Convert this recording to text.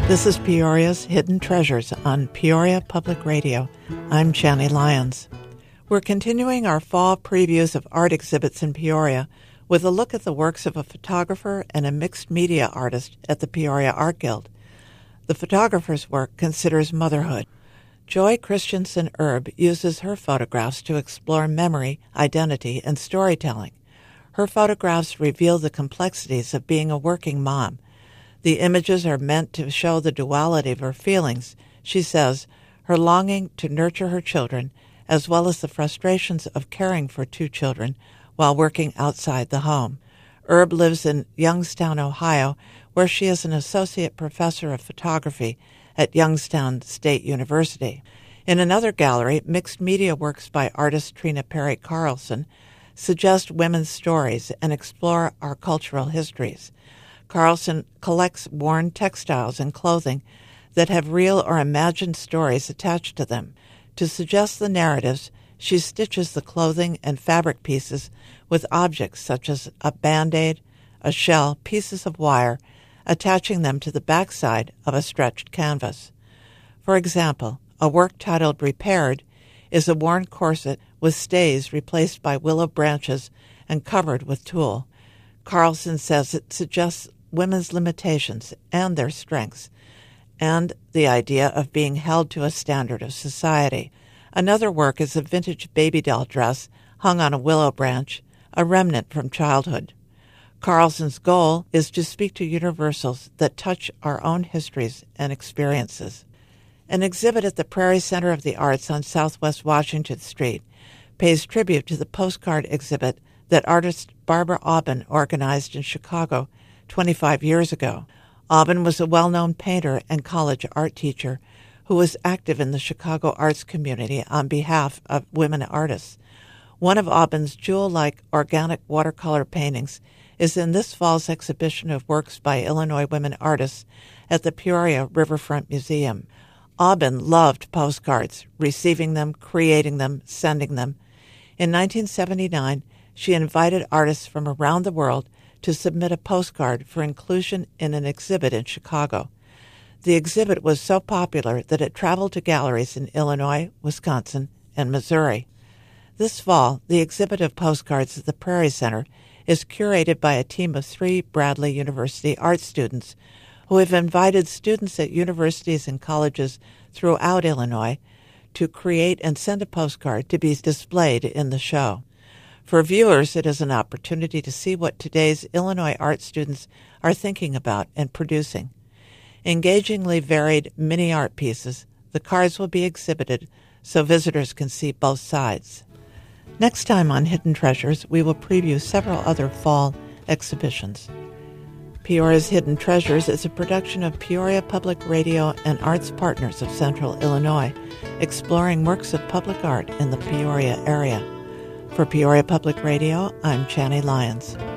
This is Peoria's Hidden Treasures on Peoria Public Radio. I'm Channy Lyons. We're continuing our fall previews of art exhibits in Peoria with a look at the works of a photographer and a mixed media artist at the Peoria Art Guild. The photographer's work considers motherhood. Joy Christensen Erb uses her photographs to explore memory, identity, and storytelling. Her photographs reveal the complexities of being a working mom. The images are meant to show the duality of her feelings, she says, her longing to nurture her children, as well as the frustrations of caring for two children while working outside the home. Erb lives in Youngstown, Ohio, where she is an associate professor of photography at Youngstown State University. In another gallery, mixed media works by artist Trina Perry Carlson suggest women's stories and explore our cultural histories. Carlson collects worn textiles and clothing that have real or imagined stories attached to them. To suggest the narratives, she stitches the clothing and fabric pieces with objects such as a Band-Aid, a shell, pieces of wire, attaching them to the backside of a stretched canvas. For example, a work titled Repaired is a worn corset with stays replaced by willow branches and covered with tulle. Carlson says it suggests women's limitations and their strengths, and the idea of being held to a standard of society. Another work is a vintage baby doll dress hung on a willow branch, a remnant from childhood. Carlson's goal is to speak to universals that touch our own histories and experiences. An exhibit at the Prairie Center of the Arts on Southwest Washington Street pays tribute to the postcard exhibit that artist Barbara Aubin organized in Chicago 25 years ago. Aubin was a well-known painter and college art teacher who was active in the Chicago arts community on behalf of women artists. One of Aubin's jewel-like organic watercolor paintings is in this fall's exhibition of works by Illinois women artists at the Peoria Riverfront Museum. Aubin loved postcards, receiving them, creating them, sending them. In 1979, she invited artists from around the world to submit a postcard for inclusion in an exhibit in Chicago. The exhibit was so popular that it traveled to galleries in Illinois, Wisconsin, and Missouri. This fall, the exhibit of postcards at the Prairie Center is curated by a team of 3 Bradley University art students who have invited students at universities and colleges throughout Illinois to create and send a postcard to be displayed in the show. For viewers, it is an opportunity to see what today's Illinois art students are thinking about and producing. Engagingly varied mini art pieces, the cards will be exhibited so visitors can see both sides. Next time on Hidden Treasures, we will preview several other fall exhibitions. Peoria's Hidden Treasures is a production of Peoria Public Radio and Arts Partners of Central Illinois, exploring works of public art in the Peoria area. For Peoria Public Radio, I'm Channy Lyons.